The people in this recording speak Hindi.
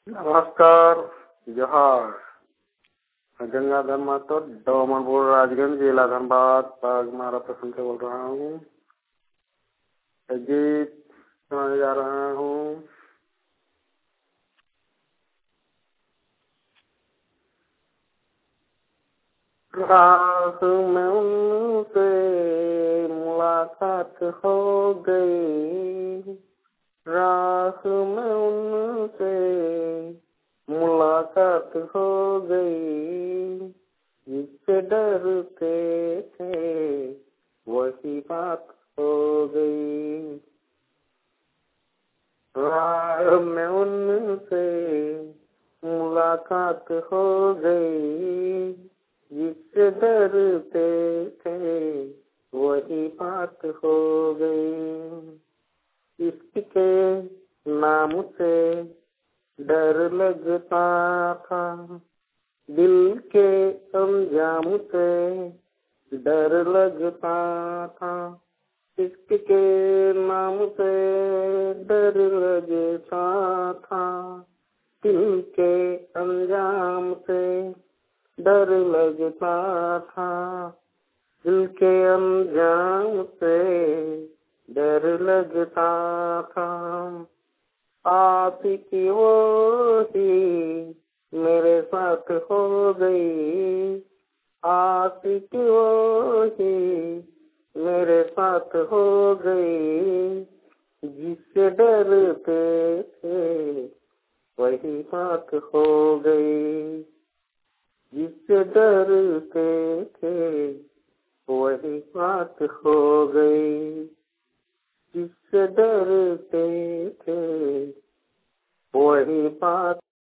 नमस्कार। जोहार। गंगाधर महतो, डोमनपुर, राजगंज, जिला धनबाद, बागमारा प्रखंड से बोल रहा हूँ। गीत सुनाने जा रहा हूँ। राह में उनसे मुलाकात हो गई, राह में उनसे मुलाकात हो गई, जिससे डरते थे वही बात हो गई। राह में उनसे मुलाकात हो गई, जिससे डरते थे वही बात हो गई। इसके नाम से डर लगता था, दिल के अंजाम से डर लगता था। इसके नाम से डर लगता था, दिल के अंजाम से डर लगता था, दिल के अंजाम से डर लगता था। आशिकी वो ही मेरे साथ हो गई, आशिकी वो ही मेरे साथ हो गई, जिससे डरते थे वही बात हो गई, जिससे डरते थे वही बात हो गई, जिससे डरते थे वही बात